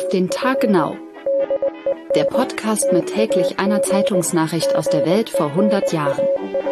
den Tag genau. Der Podcast mit täglich einer Zeitungsnachricht aus der Welt vor 100 Jahren.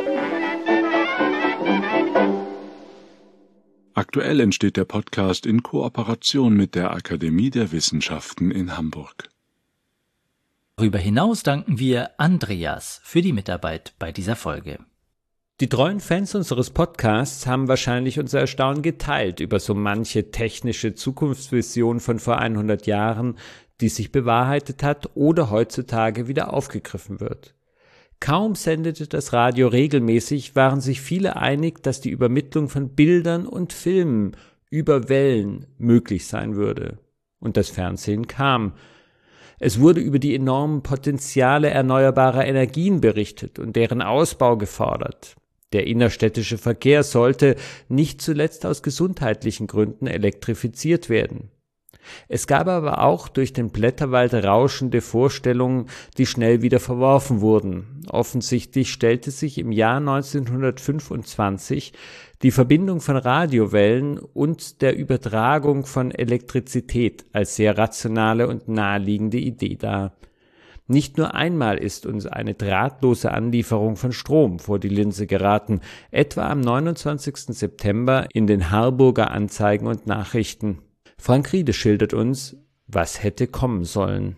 Aktuell entsteht der Podcast in Kooperation mit der Akademie der Wissenschaften in Hamburg. Darüber hinaus danken wir Andreas für die Mitarbeit bei dieser Folge. Die treuen Fans unseres Podcasts haben wahrscheinlich unser Erstaunen geteilt über so manche technische Zukunftsvision von vor 100 Jahren, die sich bewahrheitet hat oder heutzutage wieder aufgegriffen wird. Kaum sendete das Radio regelmäßig, waren sich viele einig, dass die Übermittlung von Bildern und Filmen über Wellen möglich sein würde. Und das Fernsehen kam. Es wurde über die enormen Potenziale erneuerbarer Energien berichtet und deren Ausbau gefordert. Der innerstädtische Verkehr sollte nicht zuletzt aus gesundheitlichen Gründen elektrifiziert werden. Es gab aber auch durch den Blätterwald rauschende Vorstellungen, die schnell wieder verworfen wurden. Offensichtlich stellte sich im Jahr 1925 die Verbindung von Radiowellen und der Übertragung von Elektrizität als sehr rationale und naheliegende Idee dar. Nicht nur einmal ist uns eine drahtlose Anlieferung von Strom vor die Linse geraten, etwa am 29. September in den Harburger Anzeigen und Nachrichten. Frank Riede schildert uns, was hätte kommen sollen.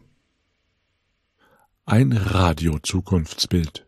Ein Radio-Zukunftsbild.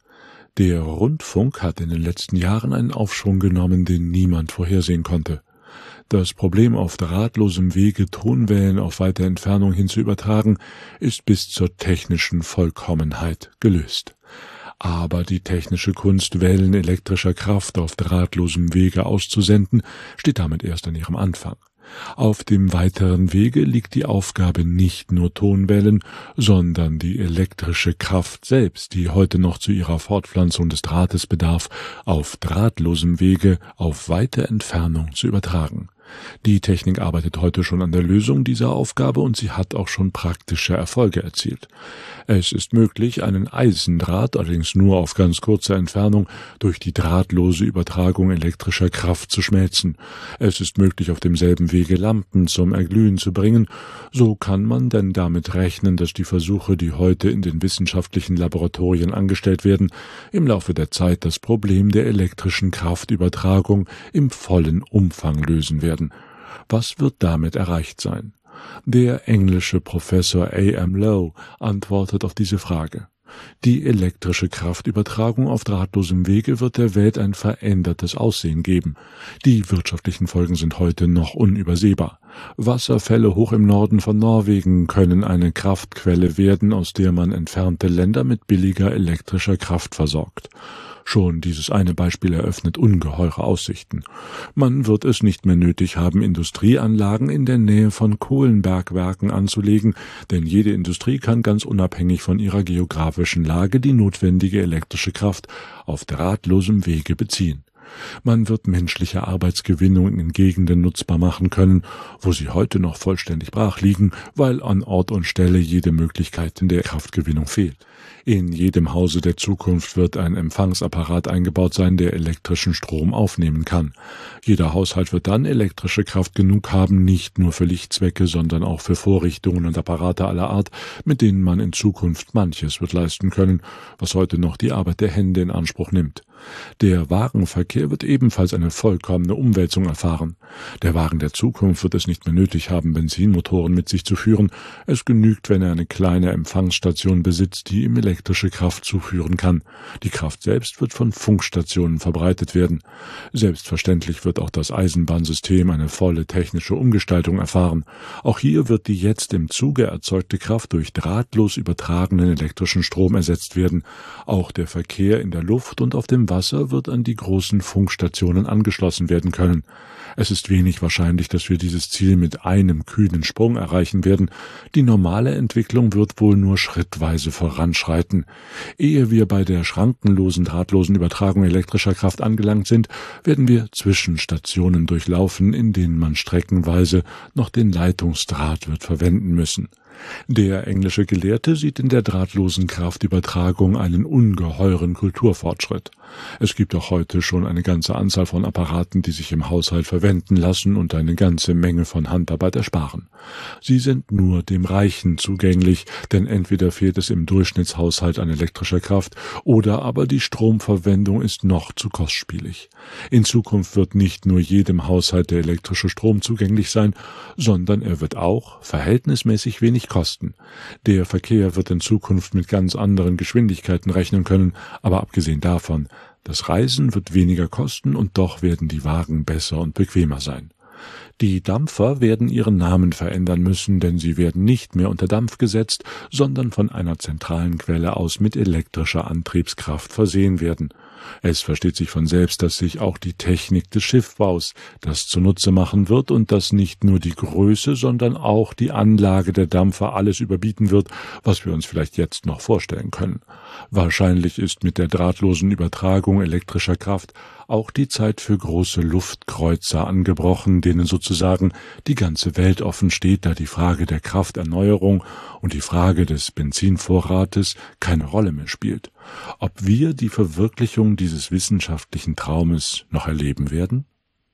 Der Rundfunk hat in den letzten Jahren einen Aufschwung genommen, den niemand vorhersehen konnte. Das Problem, auf drahtlosem Wege Tonwellen auf weite Entfernung hin zu übertragen, ist bis zur technischen Vollkommenheit gelöst. Aber die technische Kunst, Wellen elektrischer Kraft auf drahtlosem Wege auszusenden, steht damit erst an ihrem Anfang. Auf dem weiteren Wege liegt die Aufgabe, nicht nur Tonwellen, sondern die elektrische Kraft selbst, die heute noch zu ihrer Fortpflanzung des Drahtes bedarf, auf drahtlosem Wege auf weite Entfernung zu übertragen. Die Technik arbeitet heute schon an der Lösung dieser Aufgabe und sie hat auch schon praktische Erfolge erzielt. Es ist möglich, einen Eisendraht, allerdings nur auf ganz kurze Entfernung, durch die drahtlose Übertragung elektrischer Kraft zu schmelzen. Es ist möglich, auf demselben Wege Lampen zum Erglühen zu bringen. So kann man denn damit rechnen, dass die Versuche, die heute in den wissenschaftlichen Laboratorien angestellt werden, im Laufe der Zeit das Problem der elektrischen Kraftübertragung im vollen Umfang lösen werden. Was wird damit erreicht sein? Der englische Professor A.M. Lowe antwortet auf diese Frage. Die elektrische Kraftübertragung auf drahtlosem Wege wird der Welt ein verändertes Aussehen geben. Die wirtschaftlichen Folgen sind heute noch unübersehbar. Wasserfälle hoch im Norden von Norwegen können eine Kraftquelle werden, aus der man entfernte Länder mit billiger elektrischer Kraft versorgt. Schon dieses eine Beispiel eröffnet ungeheure Aussichten. Man wird es nicht mehr nötig haben, Industrieanlagen in der Nähe von Kohlenbergwerken anzulegen, denn jede Industrie kann ganz unabhängig von ihrer geografischen Lage die notwendige elektrische Kraft auf drahtlosem Wege beziehen. Man wird menschliche Arbeitsgewinnung in Gegenden nutzbar machen können, wo sie heute noch vollständig brach liegen, weil an Ort und Stelle jede Möglichkeit in der Kraftgewinnung fehlt. In jedem Hause der Zukunft wird ein Empfangsapparat eingebaut sein, der elektrischen Strom aufnehmen kann. Jeder Haushalt wird dann elektrische Kraft genug haben, nicht nur für Lichtzwecke, sondern auch für Vorrichtungen und Apparate aller Art, mit denen man in Zukunft manches wird leisten können, was heute noch die Arbeit der Hände in Anspruch nimmt. Der Warenverkehr wird ebenfalls eine vollkommene Umwälzung erfahren. Der Wagen der Zukunft wird es nicht mehr nötig haben, Benzinmotoren mit sich zu führen. Es genügt, wenn er eine kleine Empfangsstation besitzt, die ihm elektrische Kraft zuführen kann. Die Kraft selbst wird von Funkstationen verbreitet werden. Selbstverständlich wird auch das Eisenbahnsystem eine volle technische Umgestaltung erfahren. Auch hier wird die jetzt im Zuge erzeugte Kraft durch drahtlos übertragenen elektrischen Strom ersetzt werden. Auch der Verkehr in der Luft und auf dem Wasser wird an die großen Funkstationen angeschlossen werden können. Es ist wenig wahrscheinlich, dass wir dieses Ziel mit einem kühnen Sprung erreichen werden. Die normale Entwicklung wird wohl nur schrittweise voranschreiten. Ehe wir bei der schrankenlosen, drahtlosen Übertragung elektrischer Kraft angelangt sind, werden wir Zwischenstationen durchlaufen, in denen man streckenweise noch den Leitungsdraht wird verwenden müssen. Der englische Gelehrte sieht in der drahtlosen Kraftübertragung einen ungeheuren Kulturfortschritt. Es gibt auch heute schon eine ganze Anzahl von Apparaten, die sich im Haushalt verwenden lassen und eine ganze Menge von Handarbeit ersparen. Sie sind nur dem Reichen zugänglich, denn entweder fehlt es im Durchschnittshaushalt an elektrischer Kraft oder aber die Stromverwendung ist noch zu kostspielig. In Zukunft wird nicht nur jedem Haushalt der elektrische Strom zugänglich sein, sondern er wird auch verhältnismäßig wenig kosten. Der Verkehr wird in Zukunft mit ganz anderen Geschwindigkeiten rechnen können, aber abgesehen davon, das Reisen wird weniger kosten und doch werden die Wagen besser und bequemer sein. Die Dampfer werden ihren Namen verändern müssen, denn sie werden nicht mehr unter Dampf gesetzt, sondern von einer zentralen Quelle aus mit elektrischer Antriebskraft versehen werden. Es versteht sich von selbst, dass sich auch die Technik des Schiffbaus das zunutze machen wird und dass nicht nur die Größe, sondern auch die Anlage der Dampfer alles überbieten wird, was wir uns vielleicht jetzt noch vorstellen können. Wahrscheinlich ist mit der drahtlosen Übertragung elektrischer Kraft auch die Zeit für große Luftkreuzer angebrochen, denen sozusagen die ganze Welt offen steht, da die Frage der Krafterneuerung und die Frage des Benzinvorrates keine Rolle mehr spielt. Ob wir die Verwirklichung dieses wissenschaftlichen Traumes noch erleben werden?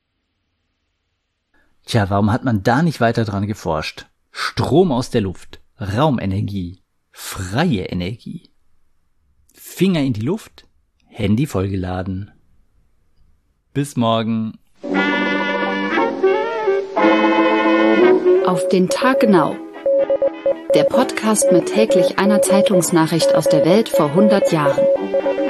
Tja, warum hat man da nicht weiter dran geforscht? Strom aus der Luft, Raumenergie, freie Energie. Finger in die Luft, Handy vollgeladen. Bis morgen. Auf den Tag genau. Der Podcast mit täglich einer Zeitungsnachricht aus der Welt vor 100 Jahren.